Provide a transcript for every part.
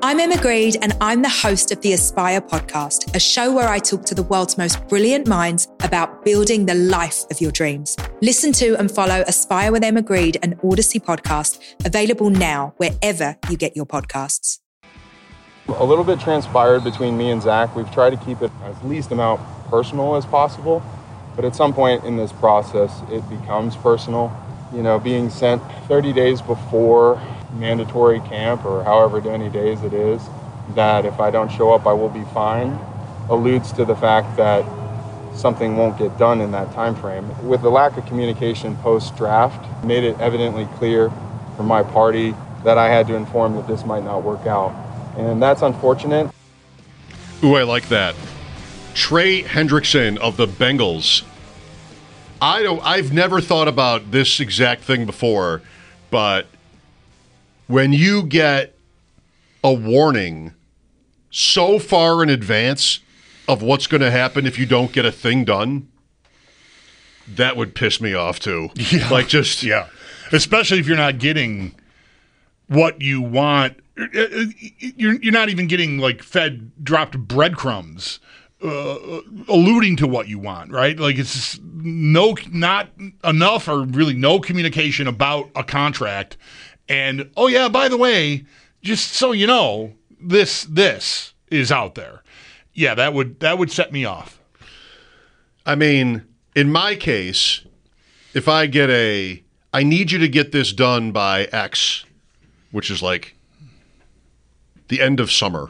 I'm Emma Greed, and I'm the host of the Aspire podcast, a show where I talk to the world's most brilliant minds about building the life of your dreams. Listen to and follow Aspire with Emma Greed, an Odyssey podcast, available now wherever you get your podcasts. A little bit transpired between me and Zach. We've tried to keep it as least amount personal as possible, but at some point in this process, it becomes personal. You know, being sent 30 days before mandatory camp, or however many days it is, that if I don't show up, I will be fined, alludes to the fact that something won't get done in that time frame. With the lack of communication post-draft, made it evidently clear from my party that I had to inform that this might not work out. And that's unfortunate. Ooh, I like that. Trey Hendrickson of the Bengals. I've never thought about this exact thing before, but when you get a warning so far in advance of what's going to happen if you don't get a thing done, that would piss me off too. Yeah. Especially if you're not getting what you want. You're not even getting dropped breadcrumbs alluding to what you want, right? Like, it's not enough or really no communication about a contract. And, oh yeah, by the way, just so you know, this is out there. Yeah, that would set me off. I mean, in my case, if I get I need you to get this done by X, which is like the end of summer,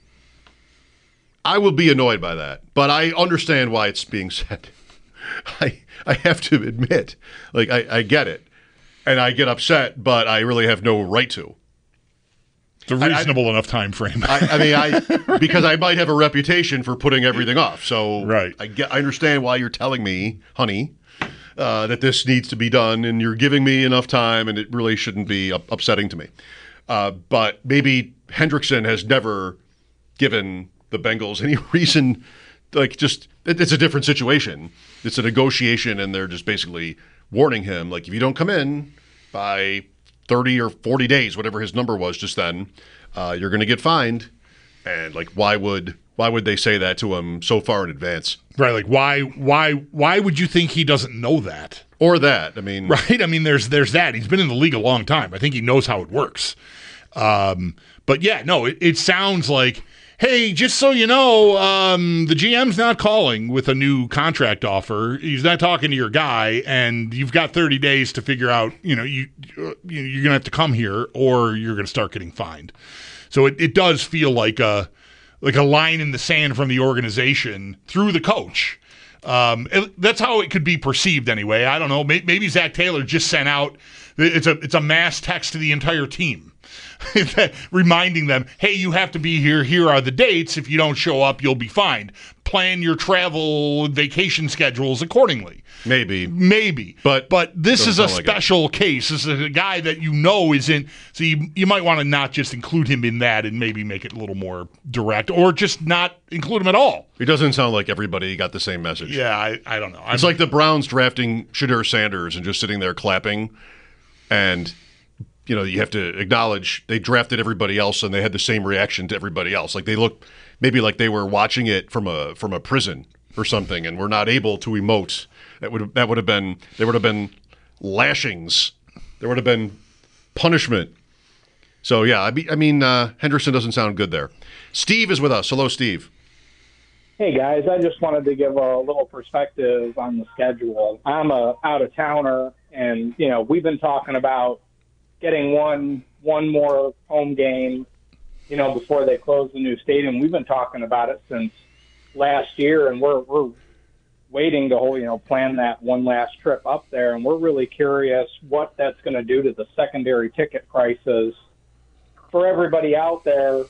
I will be annoyed by that. But I understand why it's being said. I have to admit, I get it. And I get upset, but I really have no right to. It's a reasonable enough time frame. Because I might have a reputation for putting everything off. So right. I understand why you're telling me, honey, that this needs to be done, and you're giving me enough time, and it really shouldn't be upsetting to me. But maybe Hendrickson has never given the Bengals any reason. It's a different situation. It's a negotiation, and they're just basically warning him, if you don't come in by 30 or 40 days, whatever his number was just then, you're going to get fined. And why would they say that to him so far in advance? Right. Why would you think he doesn't know that? Or that? I mean, right. I mean, there's that. He's been in the league a long time. I think he knows how it works. But yeah, no, it sounds like, hey, just so you know, the GM's not calling with a new contract offer. He's not talking to your guy, and you've got 30 days to figure out, you're going to have to come here or you're going to start getting fined. So it does feel like a line in the sand from the organization through the coach. That's how it could be perceived anyway. I don't know. Maybe Zach Taylor just sent out, it's a mass text to the entire team. Reminding them, hey, you have to be here. Here are the dates. If you don't show up, you'll be fined. Plan your travel vacation schedules accordingly. Maybe. But this is a special case. This is a guy that isn't. So you might want to not just include him in that and maybe make it a little more direct, or just not include him at all. It doesn't sound like everybody got the same message. Yeah, I don't know. It's like the Browns drafting Shadur Sanders and just sitting there clapping, and you have to acknowledge they drafted everybody else and they had the same reaction to everybody else. They look maybe like they were watching it from a prison or something, and were not able to emote. There would have been lashings. There would have been punishment. So yeah, I mean Hendrickson doesn't sound good there. Steve is with us. Hello, Steve. Hey guys, I just wanted to give a little perspective on the schedule. I'm a out of towner, and we've been talking about getting one more home game, before they close the new stadium. We've been talking about it since last year, and we're waiting to plan that one last trip up there. And we're really curious what that's going to do to the secondary ticket prices for everybody out there.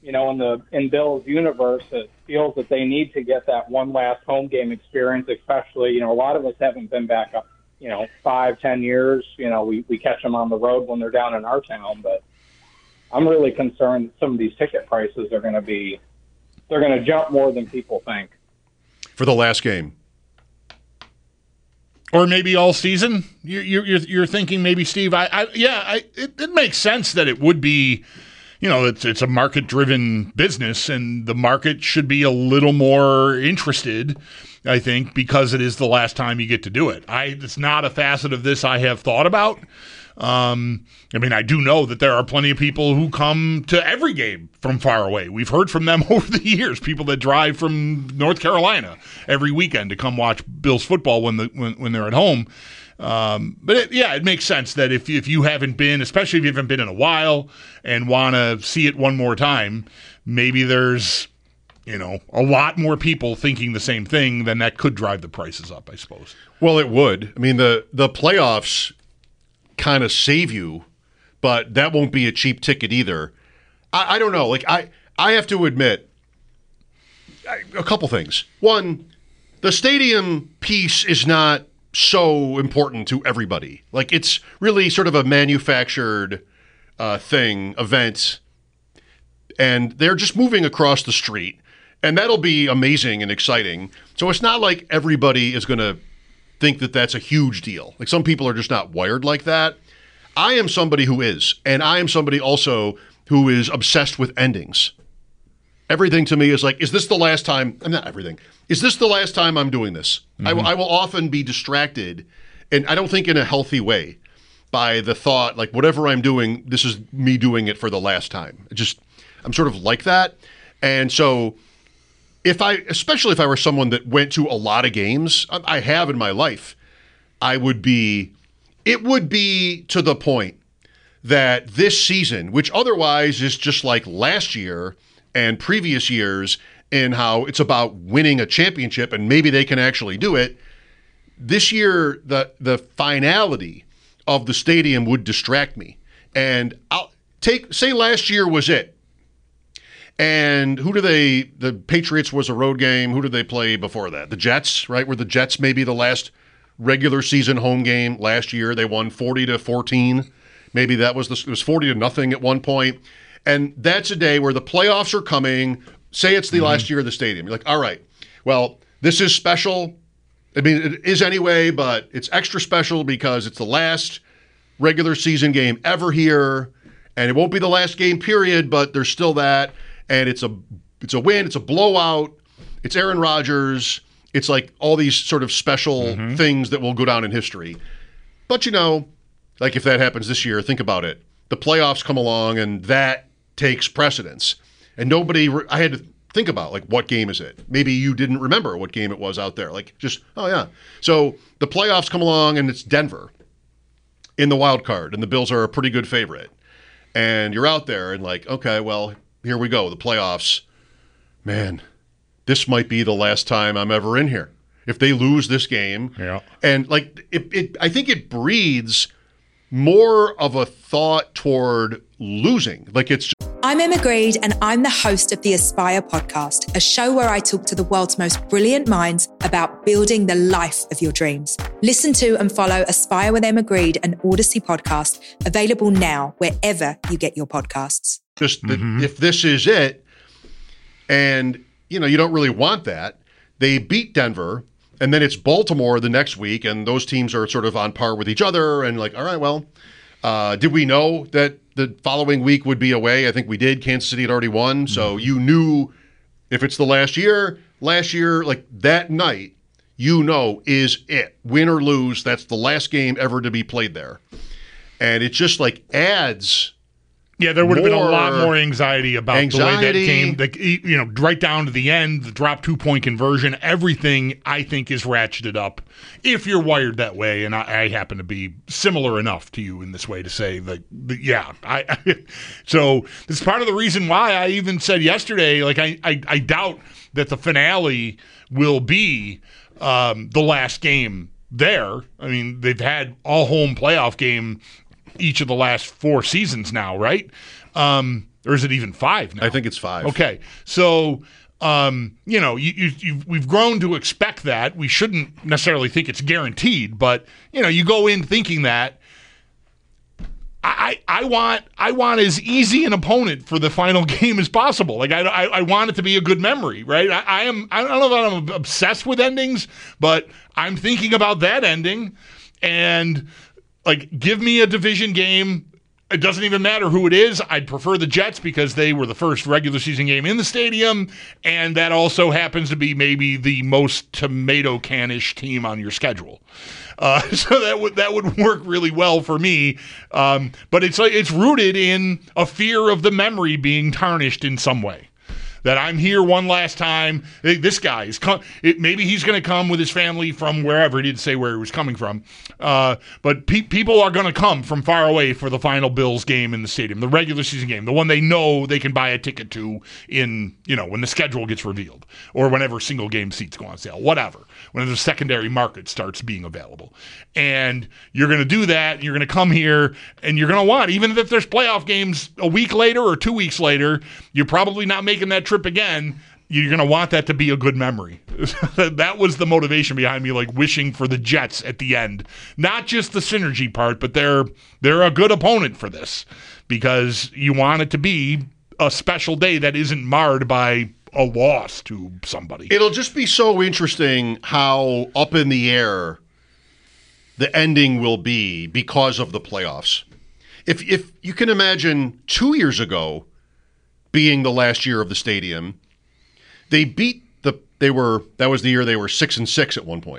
In Bill's universe, it feels that they need to get that one last home game experience. Especially, a lot of us haven't been back up 5-10 years. We catch them on the road when they're down in our town, but I'm really concerned that some of these ticket prices are going to jump more than people think. For the last game. Or maybe all season. You're thinking maybe, Steve. It makes sense that it would be it's a market-driven business, and the market should be a little more interested, I think, because it is the last time you get to do it. It's not a facet of this I have thought about. I do know that there are plenty of people who come to every game from far away. We've heard from them over the years, people that drive from North Carolina every weekend to come watch Bills football when they're at home. But it makes sense that if you haven't been, especially if you haven't been in a while and want to see it one more time, maybe there's, a lot more people thinking the same thing, then that could drive the prices up, I suppose. Well, it would. The playoffs kind of save you, but that won't be a cheap ticket either. I don't know. I have to admit a couple things. One, the stadium piece is not so important to everybody. It's really sort of a manufactured event, and they're just moving across the street, and that'll be amazing and exciting. So it's not like everybody is going to think that that's a huge deal. Some people are just not wired like that. I am somebody who is, and I am somebody also who is obsessed with endings. Everything to me is is this the last time? Not everything. Is this the last time I'm doing this? Mm-hmm. I will often be distracted, and I don't think in a healthy way, by the thought, whatever I'm doing, this is me doing it for the last time. I'm sort of like that. And so especially if I were someone that went to a lot of games, I have in my life, it would be to the point that this season, which otherwise is just like last year and previous years in how it's about winning a championship and maybe they can actually do it, this year the finality of the stadium would distract me. And say last year was it. And the Patriots was a road game. Who did they play before that? The Jets, right? Were the Jets maybe the last regular season home game last year? They won 40-14. Maybe it was 40-0 at one point. And that's a day where the playoffs are coming. Say it's the last year of the stadium. You're like, all right, well, this is special. It is anyway, but it's extra special because it's the last regular season game ever here. And it won't be the last game period, but there's still that. And it's a win. It's a blowout. It's Aaron Rodgers. It's all these sort of special things that will go down in history. But if that happens this year, think about it. The playoffs come along and that takes precedence. And I had to think about what game is it? Maybe you didn't remember what game it was out there. Oh yeah. So the playoffs come along and it's Denver in the wild card and the Bills are a pretty good favorite. And you're out there and okay, well, here we go, the playoffs. Man, this might be the last time I'm ever in here. If they lose this game. Yeah. And I think it breeds more of a thought toward losing. I'm Emma Greed, and I'm the host of the Aspire podcast, a show where I talk to the world's most brilliant minds about building the life of your dreams. Listen to and follow Aspire with Emma Greed, an Odyssey podcast, available now wherever you get your podcasts. If this is it, and you don't really want that, they beat Denver, and then it's Baltimore the next week, and those teams are sort of on par with each other, and all right, well, did we know that the following week would be away? I think we did. Kansas City had already won, so you knew if it's the last year, that night, is it. Win or lose, that's the last game ever to be played there. And it just adds. Yeah, there would have been a lot more anxiety about the way that game, right down to the end, the drop 2-point conversion, everything I think is ratcheted up if you're wired that way. And I happen to be similar enough to you in this way to say so this is part of the reason why I even said yesterday, I doubt that the finale will be the last game there. They've had all home playoff game each of the last 4 seasons now, right? Or is it even 5 now? I think it's 5. Okay. So, we've grown to expect that. We shouldn't necessarily think it's guaranteed, but, you go in thinking that. I want as easy an opponent for the final game as possible. I want it to be a good memory, right? I don't know that I'm obsessed with endings, but I'm thinking about that ending and give me a division game It doesn't even matter who it is. I'd prefer the Jets because they were the first regular season game in the stadium, and that also happens to be maybe the most tomato can-ish team on your schedule. So that would work really well for me. But it's rooted in a fear of the memory being tarnished in some way. That I'm here one last time. This guy is maybe he's going to come with his family from wherever. He didn't say where he was coming from, but people are going to come from far away for the final Bills game in the stadium, the regular season game, the one they know they can buy a ticket to in when the schedule gets revealed or whenever single game seats go on sale, whatever. When the secondary market starts being available, and you're going to do that. You're going to come here, and you're going to want, even if there's playoff games a week later or 2 weeks later, you're probably not making that trip again. You're going to want that to be a good memory. That was the motivation behind me, like wishing for the Jets at the end. Not just the synergy part, but they're a good opponent for this because you want it to be a special day that isn't marred by a loss to somebody. It'll just be so interesting how up in the air the ending will be because of the playoffs. If you can imagine 2 years ago being the last year of the stadium, that was the year they were 6-6 at one point.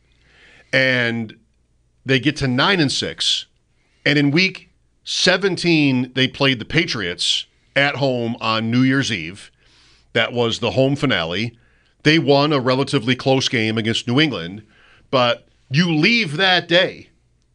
And they get to 9-6, and in week 17 they played the Patriots at home on New Year's Eve. That was the home finale. They won a relatively close game against New England, but you leave that day,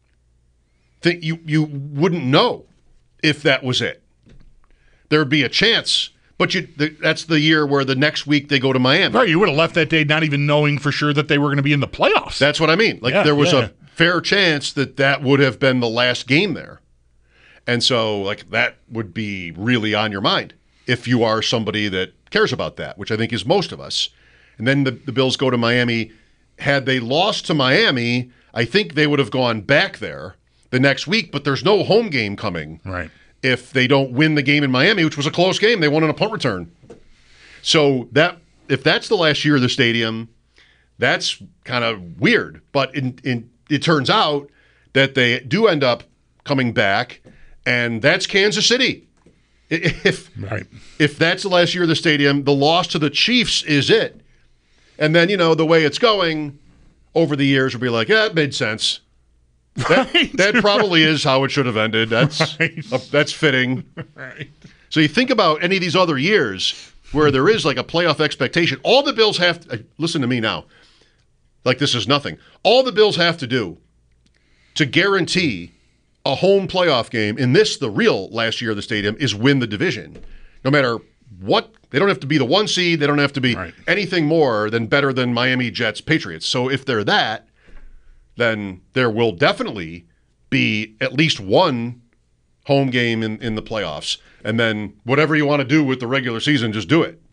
you wouldn't know if that was it. There would be a chance, but that's the year where the next week they go to Miami. Right, you would have left that day not even knowing for sure that they were going to be in the playoffs. That's what I mean. There was a fair chance that would have been the last game there. And so, that would be really on your mind if you are somebody that cares about that, which I think is most of us. And then the Bills go to Miami. Had they lost to Miami, I think they would have gone back there the next week, but there's no home game coming. Right. If they don't win the game in Miami, which was a close game, they won on a punt return. So if that's the last year of the stadium, that's kind of weird. But it turns out that they do end up coming back, and that's Kansas City. If that's the last year of the stadium, the loss to the Chiefs is it. And then, the way it's going over the years will be like, it made sense. That probably is how it should have ended. That's fitting. Right. So you think about any of these other years where there is like a playoff expectation. All the Bills have to, listen to me now, like this is nothing. All the Bills have to do to guarantee a home playoff game in the real last year of the stadium is win the division. No matter what, they don't have to be the 1 seed. They don't have to be anything more than better than Miami, Jets, Patriots. So if they're that, then there will definitely be at least one home game in the playoffs. And then whatever you want to do with the regular season, just do it.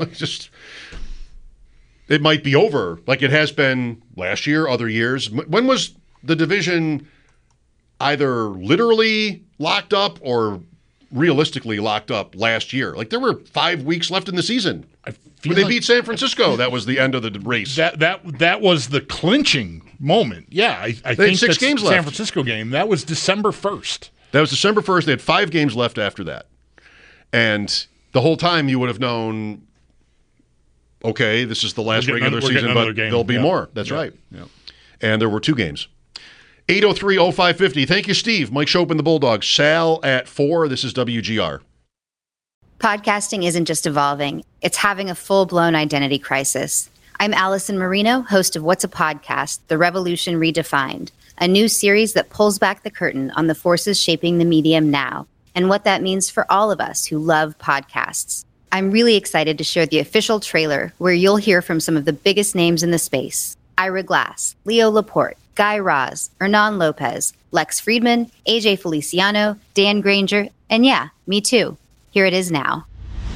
It might be over like it has been last year, other years. When was the division either literally locked up or realistically locked up last year? Like there were 5 weeks left in the season. When they beat San Francisco, that was the end of the race. That was the clinching moment. Yeah, I think 6 games left. San Francisco game, that was December 1st. That was December 1st. They had 5 games left after that. And the whole time you would have known, okay, this is the last regular season, but there'll be more. That's right. Yeah. And there were 2 games. 803-0550. Thank you, Steve. Mike Shope and the Bulldogs. Sal at 4. This is WGR. Podcasting isn't just evolving. It's having a full-blown identity crisis. I'm Allison Marino, host of What's a Podcast? The Revolution Redefined, a new series that pulls back the curtain on the forces shaping the medium now and what that means for all of us who love podcasts. I'm really excited to share the official trailer where you'll hear from some of the biggest names in the space. Ira Glass, Leo Laporte, Guy Raz, Hernan Lopez, Lex Friedman, AJ Feliciano, Dan Granger, and yeah, me too. Here it is now.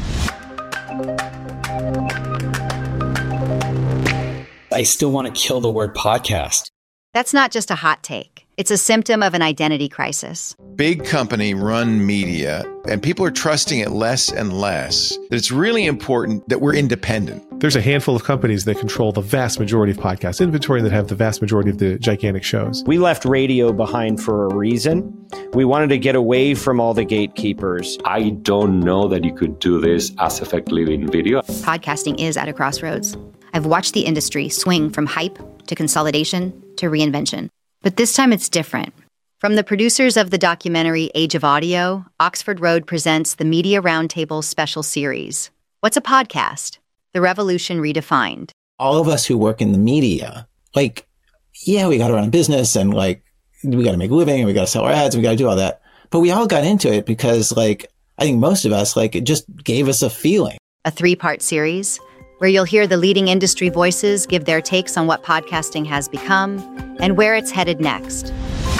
I still want to kill the word podcast. That's not just a hot take. It's a symptom of an identity crisis. Big company run media, and people are trusting it less and less. It's really important that we're independent. There's a handful of companies that control the vast majority of podcast inventory and that have the vast majority of the gigantic shows. We left radio behind for a reason. We wanted to get away from all the gatekeepers. I don't know that you could do this as effectively in video. Podcasting is at a crossroads. I've watched the industry swing from hype to consolidation to reinvention. But this time it's different. From the producers of the documentary Age of Audio, Oxford Road presents the Media Roundtable special series. What's a podcast? The Revolution Redefined. All of us who work in the media, like, yeah, we got to run a business and like, we got to make a living and we got to sell our ads and we got to do all that. But we all got into it because like, I think most of us, like, it just gave us a feeling. A 3-part series where you'll hear the leading industry voices give their takes on what podcasting has become and where it's headed next.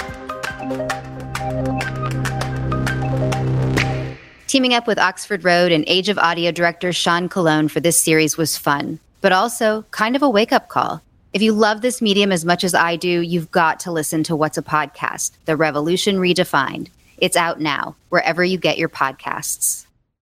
Teaming up with Oxford Road and Age of Audio director Sean Colon for this series was fun, but also kind of a wake-up call. If you love this medium as much as I do, you've got to listen to What's a Podcast? The Revolution Redefined. It's out now, wherever you get your podcasts.